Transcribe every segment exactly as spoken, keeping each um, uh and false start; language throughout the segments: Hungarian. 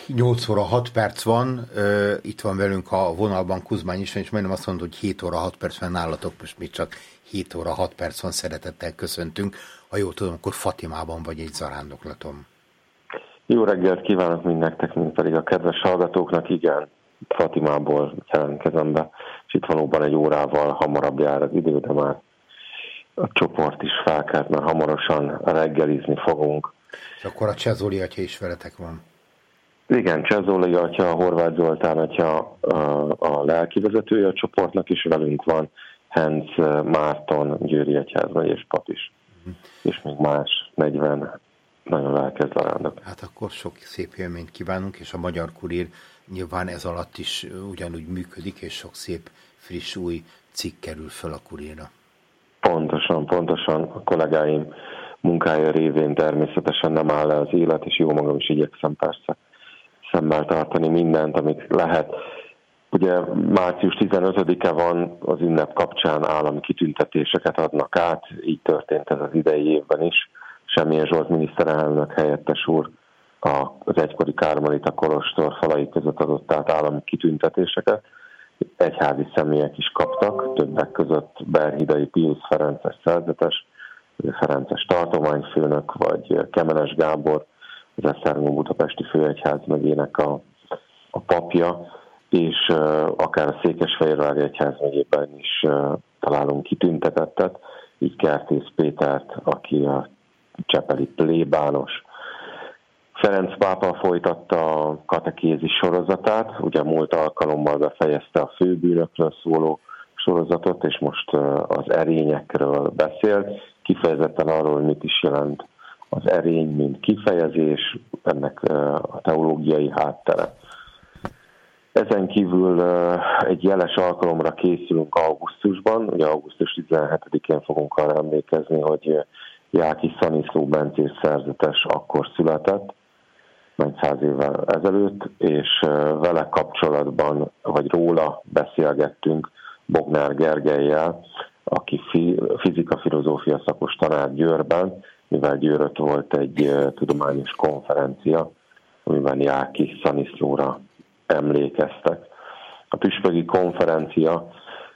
nyolc óra hat perc van, uh, itt van velünk a vonalban Kuzmány István, és majdnem azt mondod, hogy hét óra hat perc van nálatok, most még csak hét óra hat perc van, szeretettel köszöntünk. Ha jól tudom, akkor Fatimában vagy egy zarándoklaton. Jó reggelt kívánok mindnektek, mint pedig a kedves hallgatóknak, igen, Fatimából jelentkezem be, és itt valóban egy órával hamarabb jár az idő, de már a csoport is felkelt, mert hamarosan reggelizni fogunk. És akkor a Csezoli atya is veletek van. Igen, Csezoli atya, Horváth Zoltán atya a lelkivezetője a csoportnak is velünk van, Henc Márton, Győri egyházmegyés pap is, uh-huh. és még más negyven nagyon lelkes zarándok. Hát akkor sok szép élményt kívánunk, és a Magyar Kurír nyilván ez alatt is ugyanúgy működik, és sok szép, friss, új cikk kerül föl a Kurírra. Pontosan, pontosan. A kollégáim munkája révén természetesen nem áll le az élet, és jó magam is igyekszem persze szemmel tartani mindent, amit lehet. Ugye március tizenötödike van, az ünnep kapcsán állami kitüntetéseket adnak át, így történt ez az idei évben is. Semmilyen Zsolt miniszterelnök helyettes úr az egykori Kármelita kolostor falai között adott át állami kitüntetéseket. Egyházi személyek is kaptak, többek között Berhidai Piusz Ferences szerzetes, Ferences tartományfőnök, vagy Kemenes Gábor, az Esztergom budapesti főegyházmegyének a, a papja, és uh, akár a Székesfehérvári egyházmegyében is uh, találunk kitüntetettet, így Kertész Pétert, aki a csepeli plébános. Ferenc pápa folytatta a katekézis sorozatát, ugye múlt alkalommal befejezte a főbűnökről szóló sorozatot, és most az erényekről beszélt, kifejezetten arról, hogy mit is jelent az erény, mint kifejezés, ennek a teológiai háttere. Ezen kívül egy jeles alkalomra készülünk augusztusban, ugye augusztus tizenhetedikén fogunk arra emlékezni, hogy Jáki Szaniszló Bencés szerzetes akkor született, nagy száz évvel ezelőtt, és vele kapcsolatban, vagy róla beszélgettünk Bognár Gergellyel, aki fizika-filozófia szakos tanár Győrben, mivel Győrött volt egy tudományos konferencia, amiben Jáki Szaniszlóra emlékeztek. A püspöki konferencia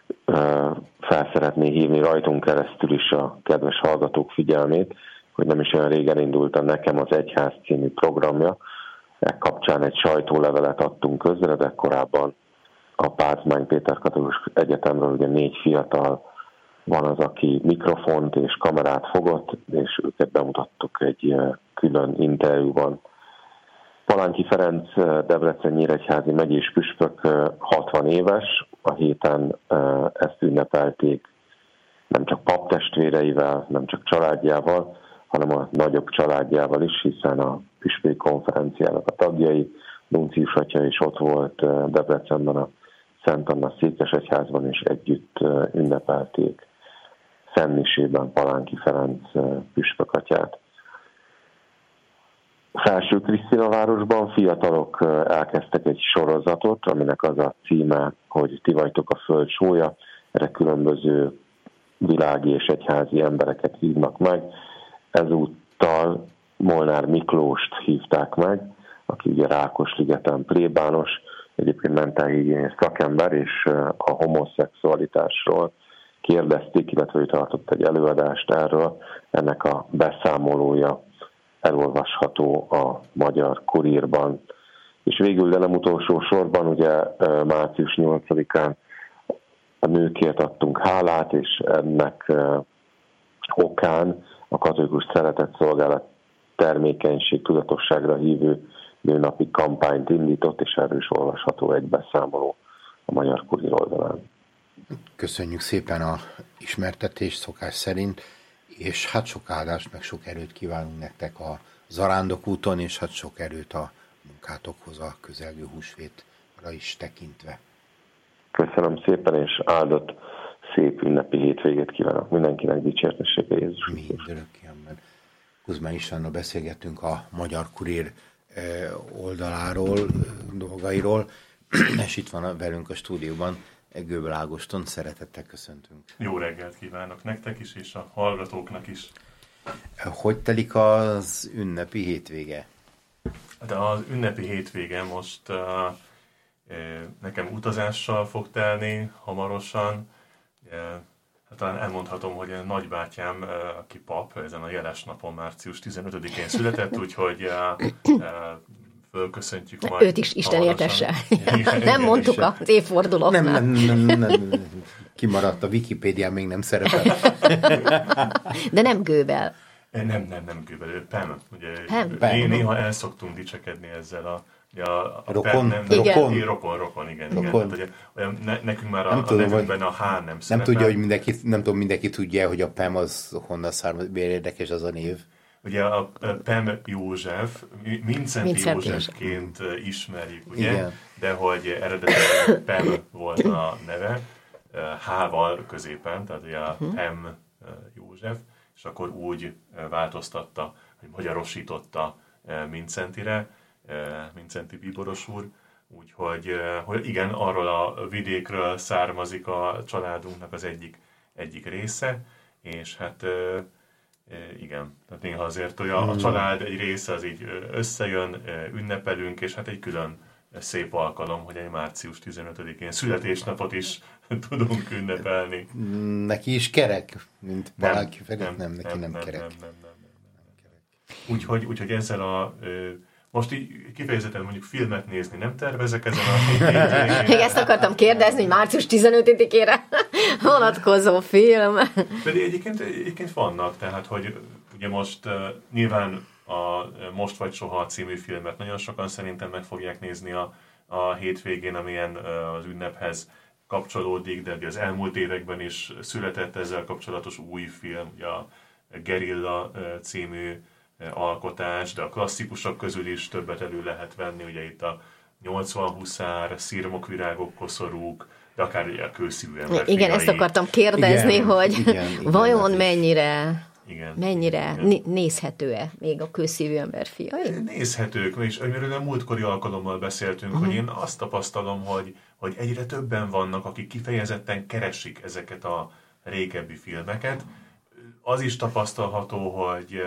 fel szeretné hívni rajtunk keresztül is a kedves hallgatók figyelmét, hogy nem is olyan régen indult a Nekem az Egyház című programja. Ek kapcsán egy sajtólevelet adtunk közre, de korábban a Pázmány Péter Katolikus Egyetemről ugye négy fiatal van az, aki mikrofont és kamerát fogott, és őket bemutattuk egy külön interjúban. Palánki Ferenc Debrecen-Nyíregyházi megyés püspök hatvan éves, a héten ezt ünnepelték nem csak paptestvéreivel, nem csak családjával, hanem a nagyobb családjával is, hiszen a püspöki konferenciának a tagjai, Nuncius atya is ott volt Debrecenben a Szent Anna Székesegyházban, és együtt ünnepelték szentmisében Palánki Ferenc püspök atyát. Felső Krisztina városban fiatalok elkezdtek egy sorozatot, aminek az a címe, hogy Ti vagytok a föld sója. Erre különböző világi és egyházi embereket hívnak meg. Ezúttal Molnár Miklóst hívták meg, aki ugye Rákosligeten plébános, egyébként mentálhigiénész szakember, és a homoszexualitásról kérdezték, illetve ő tartott egy előadást erről. Ennek a beszámolója elolvasható a Magyar Kurírban. És végül, de nem utolsó sorban, ugye március nyolcadikán a nőkért adtunk hálát, és ennek okán a Katolikus Szeretetszolgálat termékenység tudatosságra hívő nőnapi kampányt indított, és erről is olvasható egy beszámoló a Magyar Kurír oldalán. Köszönjük szépen a ismertetést szokás szerint, és hát sok áldást, meg sok erőt kívánunk nektek a Zarándok úton, és hát sok erőt a munkátokhoz a közelgő húsvétra is tekintve. Köszönöm szépen, és áldott szép ünnepi hétvégét kívánok mindenkinek, dicsértessége Jézus. Mi örökké, amen. Kuzmány Istvánnal beszélgettünk a Magyar Kurír oldaláról, dolgairól, és itt van velünk a stúdióban Göbel Ágoston, szeretettel köszöntünk. Jó reggelt kívánok nektek is, és a hallgatóknak is. Hogy telik az ünnepi hétvége? De az ünnepi hétvége most uh, nekem utazással fog telni hamarosan. Uh, hát talán elmondhatom, hogy a nagybátyám, uh, aki pap, ezen a jeles napon március tizenötödikén született, úgyhogy uh, uh, fölköszöntjük majd. Őt is Isten értesse. Nem mondtuk az évfordulóknál. Nem, nem, nem, nem. Kimaradt, a Wikipédián még nem szerepel. De nem Göbel. Nem, nem, nem Göbel, Pem. Ugye, Pem. Né, néha el szoktunk dicsekedni ezzel a... a, a rokon? Pem, nem, Rokon? Rokon, rokon, igen. Rokon. igen. Tehát, ugye, ne, nekünk már a, nem a tudom, nevünkben a H nem nem szerepel. tudja, hogy mindenki, nem tudom, mindenki tudja, hogy a Pem az honnan származik, miért érdekes az a név. Ugye a Pem József, Mincenti Vincent Józsefként ismerjük, ugye? Igen. De hogy eredetileg Pem volt a neve, H-val középen, tehát ugye a Pem József, és akkor úgy változtatta, hogy magyarosította Mincentire, Mincenti bíboros úr, úgyhogy hogy igen, arról a vidékről származik a családunknak az egyik, egyik része, és hát igen, tehát néha azért hogy a, a család egy része az így összejön, ünnepelünk, és hát egy külön szép alkalom, hogy egy március tizenötödikén születésnapot is tudunk ünnepelni. Neki is kerek, mint valaki felé? Nem, Nem, neki nem, nem, nem kerek. Nem, nem, nem, nem, nem kerek. Úgyhogy, úgyhogy ezzel a... Most így kifejezetten mondjuk filmet nézni nem tervezek ezen a hétvégén. Még ezt akartam kérdezni, hogy március tizenötödikére vonatkozó film. Pedig egyébként, egyébként vannak, tehát hogy ugye most uh, nyilván a Most vagy soha című filmet nagyon sokan szerintem meg fogják nézni a, a hétvégén, amilyen uh, az ünnephez kapcsolódik, de az elmúlt években is született ezzel kapcsolatos új film, ugye a Gerilla uh, című alkotás, de a klasszikusok közül is többet elő lehet venni, ugye itt a nyolcvan huszár, szirmokvirágok, koszorúk, de akár ugye a kőszívű ember Igen, fiai. ezt akartam kérdezni, Igen, hogy igen, igen, vajon hát is. mennyire, Igen, mennyire igen. nézhető-e még a kőszívű ember fiai? Nézhetők, és amiről a múltkori alkalommal beszéltünk, uh-huh. hogy én azt tapasztalom, hogy, hogy egyre többen vannak, akik kifejezetten keresik ezeket a régebbi filmeket. Az is tapasztalható, hogy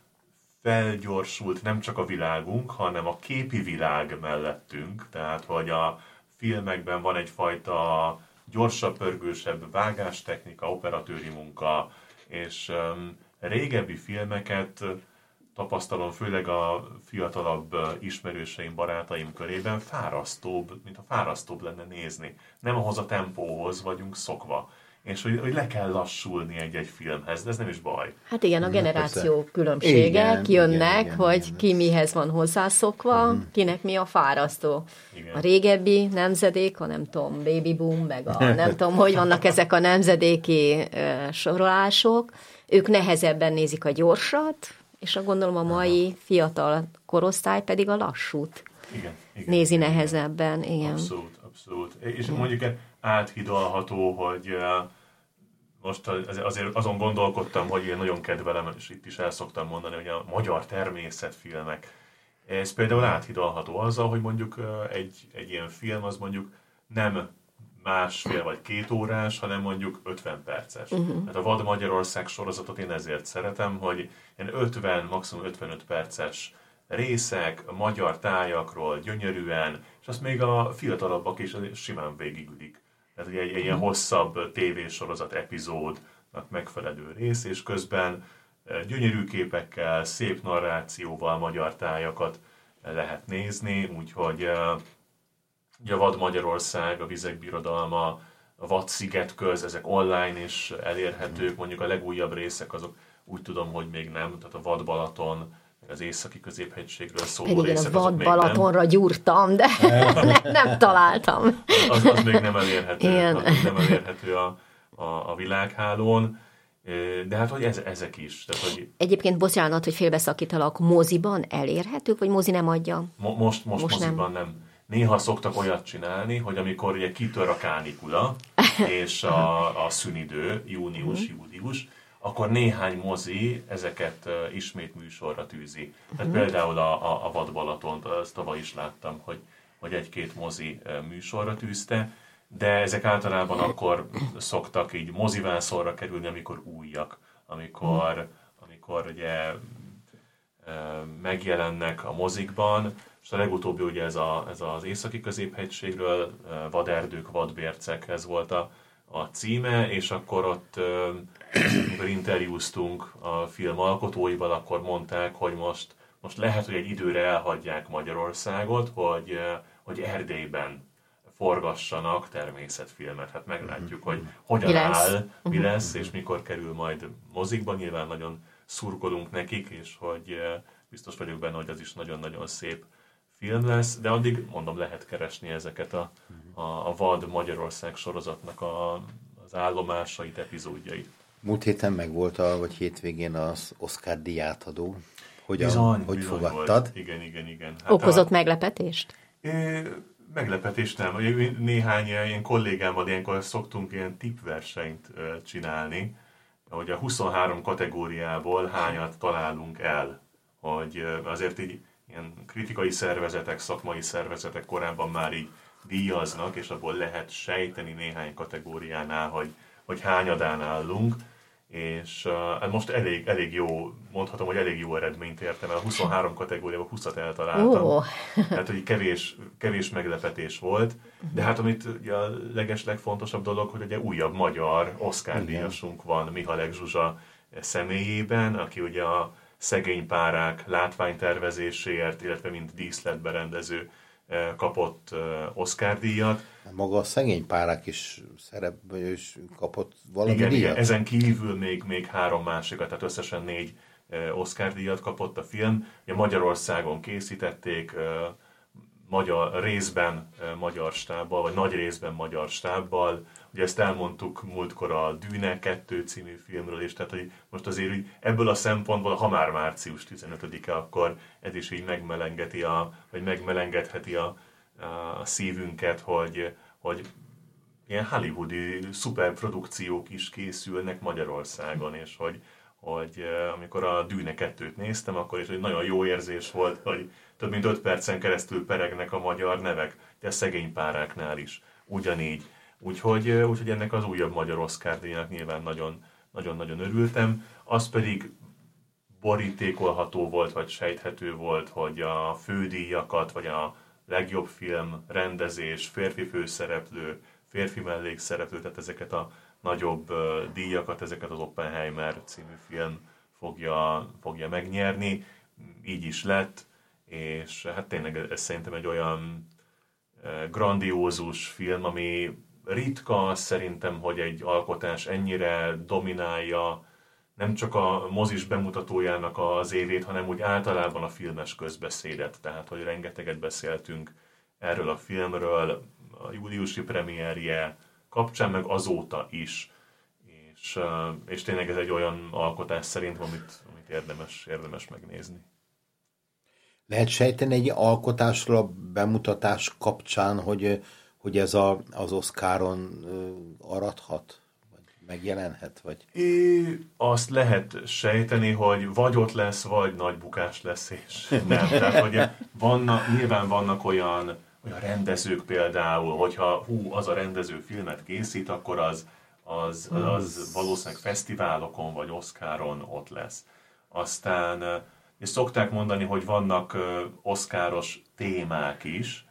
felgyorsult nem csak a világunk, hanem a képi világ mellettünk, tehát hogy a filmekben van egyfajta gyorsabb, pörgősebb vágástechnika, operatőri munka, és um, régebbi filmeket tapasztalom, főleg a fiatalabb ismerőseim, barátaim körében fárasztóbb, mint a fárasztóbb lenne nézni. Nem ahhoz a tempóhoz vagyunk szokva. És hogy, hogy le kell lassulni egy-egy filmhez, de ez nem is baj. Hát igen, a generáció persze. különbségek Igen, jönnek, igen, igen, hogy igen, ki mihez van hozzászokva, uh-huh. kinek mi a fárasztó. Igen. A régebbi nemzedék, a nem tudom, baby boom, meg a nem tudom, hogy vannak ezek a nemzedéki uh, sorolások, ők nehezebben nézik a gyorsat, és gondolom a mai fiatal korosztály pedig a lassút Igen, igen, nézi igen, nehezebben. Igen. Abszolút, abszolút. És mondjuk áthidalható, hogy most azért azon gondolkodtam, hogy én nagyon kedvelem, és itt is el szoktam mondani, hogy a magyar természetfilmek. Ez például áthidalható azzal, hogy mondjuk egy, egy ilyen film az mondjuk nem másfél vagy két órás, hanem mondjuk ötven perces. Uh-huh. Hát a Vad Magyarország sorozatot én ezért szeretem, hogy ilyen ötven, maximum ötvenöt perces részek, a magyar tájakról gyönyörűen, és azt még a fiatalabbak is simán végigülik. Tehát ugye egy, egy ilyen hosszabb tévésorozat epizódnak megfelelő rész, és közben gyönyörű képekkel, szép narrációval magyar tájakat lehet nézni, úgyhogy ugye a Vad Magyarország, a Vizek Birodalma, a Vad Szigetköz, ezek online is elérhetők, mondjuk a legújabb részek azok úgy tudom, hogy még nem, tehát a Vad Balaton, az északi középhegységről szóló Pedig én részek a Vad Balatonra gyúrtam, de nem, nem találtam. Az, az még nem elérhető, Igen. az még nem elérhető a, a, a világhálón, de hát hogy ez, ezek is. Tehát, hogy Egyébként bocsánat, hogy félbeszakítalak, moziban elérhetők, vagy mozi nem adja? mo, most, most, Most moziban nem. nem. Néha szoktak olyat csinálni, hogy amikor ugye kitör a kánikula, és a, a szünidő, június-július, akkor néhány mozi ezeket uh, ismét műsorra tűzi. Tehát uh-huh. például a, a, a Vad Balatont, azt tavaly is láttam, hogy, hogy egy-két mozi uh, műsorra tűzte, de ezek általában akkor szoktak így mozivászorra kerülni, amikor újak, amikor, amikor ugye megjelennek a mozikban, és a legutóbbi ugye ez, a, ez az északi középhegységről, vaderdők, vadbércek, ez volt a, a címe, és akkor ott, amikor interjúztunk a film alkotóival, akkor mondták, hogy most, most lehet, hogy egy időre elhagyják Magyarországot, hogy, hogy Erdélyben forgassanak természetfilmet. Hát meglátjuk, hogy hogyan mi áll, mi lesz, és mikor kerül majd mozikba. Nyilván nagyon szurkolunk nekik, és hogy biztos vagyok benne, hogy az is nagyon-nagyon szép film lesz, de addig, mondom, lehet keresni ezeket a, a, a Vad Magyarország sorozatnak a, az állomásait, epizódjait. Múlt héten meg volt, a, vagy hétvégén az Oscar díj átadó. Hogyan, bizony, hogy bizony fogadtad? Volt. Igen, igen, igen. Hát Okozott a, meglepetést? É, meglepetést nem. Néhány ilyen kollégámmal ilyenkor szoktunk ilyen tippversenyt csinálni, hogy a huszonhárom kategóriából hányat találunk el. Hogy azért így ilyen kritikai szervezetek, szakmai szervezetek korábban már így díjaznak, és abból lehet sejteni néhány kategóriánál, hogy, hogy hányadán állunk, és uh, most elég, elég jó, mondhatom, hogy elég jó eredményt értem el, a huszonhárom kategóriában húszat eltaláltam, oh. Tehát, hogy kevés, kevés meglepetés volt, de hát amit ugye a legeslegfontosabb dolog, hogy ugye újabb magyar Oscar-díjasunk van Mihalek Zsuzsa személyében, aki ugye a Szegény párák látványtervezéséért, illetve mint díszletberendező kapott Oscar-díjat. Maga a Szegény párák is szerepben is kapott valami igen, díjat? Igen, ezen kívül még, még három másikat, tehát összesen négy Oscar-díjat kapott a film. Ugye Magyarországon készítették, magyar, részben magyar stábbal, vagy nagy részben magyar stábbal. Ugye ezt elmondtuk múltkor a Dűne kettő című filmről is, tehát hogy most azért hogy ebből a szempontból, ha már március tizenötödike, akkor ez is így megmelengeti a, vagy megmelengetheti a, a szívünket, hogy, hogy ilyen hollywoodi szuperprodukciók is készülnek Magyarországon, és hogy, hogy amikor a Dűne kettőt néztem, akkor is egy nagyon jó érzés volt, hogy több mint öt percen keresztül peregnek a magyar nevek, de a Szegény páráknál is ugyanígy. Úgyhogy, úgyhogy ennek az újabb magyar Oscar-díjnak nyilván nagyon, nagyon-nagyon örültem. Az pedig borítékolható volt, vagy sejthető volt, hogy a fődíjakat, vagy a legjobb film, rendezés, férfi főszereplő, férfi mellékszereplő, tehát ezeket a nagyobb díjakat, ezeket az Oppenheimer című film fogja, fogja megnyerni. Így is lett, és hát tényleg ez szerintem egy olyan grandiózus film, ami ritka szerintem, hogy egy alkotás ennyire dominálja nem csak a mozis bemutatójának az évét, hanem úgy általában a filmes közbeszédet. Tehát, hogy rengeteget beszéltünk erről a filmről, a júliusi premierje kapcsán, meg azóta is. És, és tényleg ez egy olyan alkotás szerintem, amit, amit érdemes, érdemes megnézni. Lehet sejteni egy alkotásról a bemutatás kapcsán, hogy, hogy ez a, az Oscaron arathat? Vagy megjelenhet? Vagy? É, azt lehet sejteni, hogy vagy ott lesz, vagy nagy bukás lesz, és nem. Tehát, hogy vannak, nyilván vannak olyan, olyan rendezők például, hogyha hú, az a rendező filmet készít, akkor az, az, az valószínűleg fesztiválokon vagy Oscaron ott lesz. Aztán és szokták mondani, hogy vannak oszkáros témák is.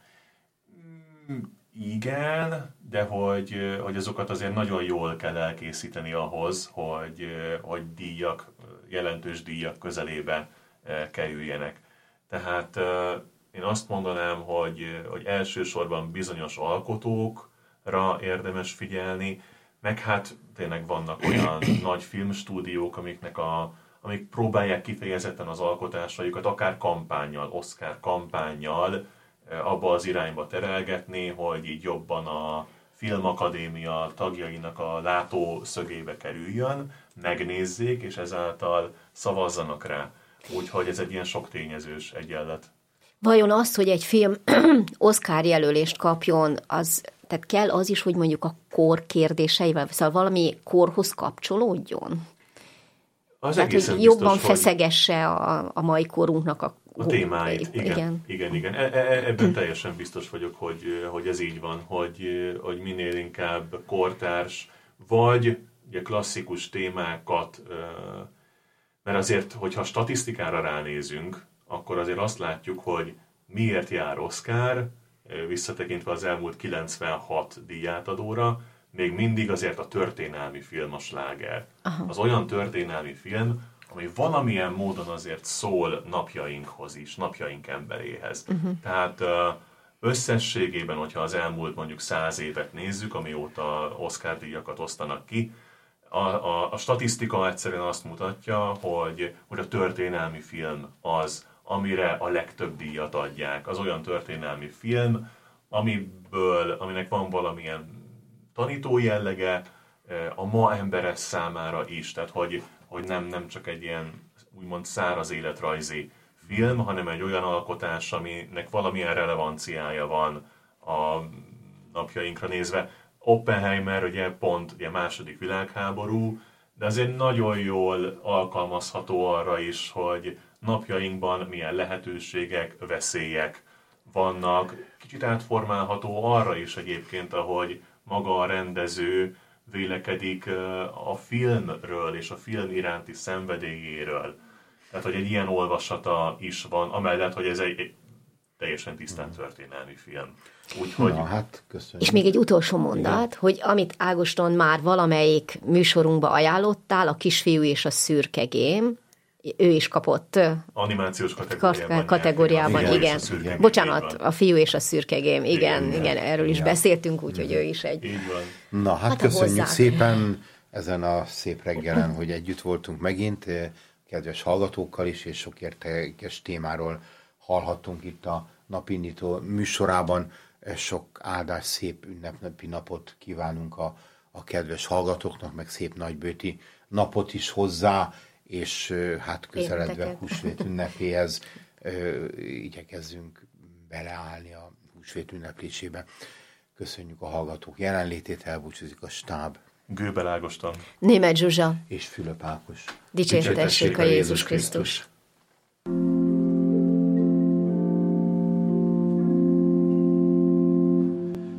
Igen, de hogy, hogy azokat azért nagyon jól kell elkészíteni ahhoz, hogy, hogy díjak, jelentős díjak közelébe kerüljenek. Tehát én azt mondanám, hogy, hogy elsősorban bizonyos alkotókra érdemes figyelni, meg hát tényleg vannak olyan nagy filmstúdiók, amiknek a amik próbálják kifejezetten az alkotásaikat, akár kampánnyal, Oscar kampánnyal abba az irányba terelgetni, hogy így jobban a Filmakadémia tagjainak a látószögébe kerüljön, megnézzék, és ezáltal szavazzanak rá. Úgyhogy ez egy ilyen sok tényezős egyenlet. Vajon az, hogy egy film Oscar jelölést kapjon, az, tehát kell az is, hogy mondjuk a kor kérdéseivel, szóval valami korhoz kapcsolódjon? Az Tehát, hogy jobban biztos, feszegesse a, a mai korunknak a, a témáit. Igen, igen, igen. igen. E, e, ebben teljesen biztos vagyok, hogy, hogy ez így van, hogy, hogy minél inkább kortárs, vagy ugye klasszikus témákat Mert azért, hogyha statisztikára ránézünk, akkor azért azt látjuk, hogy miért jár Oscar, visszatekintve az elmúlt kilencvenhat díjátadóra, még mindig azért a történelmi film a sláger. Aha. Az olyan történelmi film, ami valamilyen módon azért szól napjainkhoz is, napjaink emberéhez. Uh-huh. Tehát összességében, hogyha az elmúlt mondjuk száz évet nézzük, amióta Oscar díjakat osztanak ki, a, a, a statisztika egyszerűen azt mutatja, hogy, hogy a történelmi film az, amire a legtöbb díjat adják. Az olyan történelmi film, amiből, aminek van valamilyen tanító jellege, a ma emberes számára is, tehát hogy, hogy nem, nem csak egy ilyen úgymond száraz életrajzi film, hanem egy olyan alkotás, aminek valamilyen relevanciája van a napjainkra nézve. Oppenheimer ugye pont ugye második világháború, de azért nagyon jól alkalmazható arra is, hogy napjainkban milyen lehetőségek, veszélyek vannak. Kicsit átformálható arra is egyébként, ahogy maga a rendező vélekedik a filmről és a film iránti szenvedélyéről. Tehát, hogy egy ilyen olvasata is van, amellett, hogy ez egy, egy teljesen tisztán történelmi film. Úgyhogy... Na, hát köszönjük. És még egy utolsó mondat, igen, hogy amit Ágoston már valamelyik műsorunkba ajánlottál, a Kisfiú és a szürke gém, ő is kapott animációs kategóriában. kategóriában igen. igen. igen. Bocsánat, a Fiú és a szürke gém, igen, igen, igen erről is igen. beszéltünk, úgyhogy ő is egy... Így van. Na, hát, hát köszönjük szépen ezen a szép reggelen, hogy együtt voltunk megint, kedves hallgatókkal is, és sok értékes témáról hallhattunk itt a napindító műsorában. Sok áldás, szép ünnepnapi napot kívánunk a, a kedves hallgatóknak, meg szép nagybőti napot is hozzá, és hát közeledve a húsvét ünnepéhez igyekezzünk beleállni a húsvét ünneplésébe. Köszönjük a hallgatók jelenlétét, elbúcsúzik a stáb. Gőbel Ágoston, Németh Zsuzsa és Fülöp Ákos. Dicsértessék a Jézus Krisztus.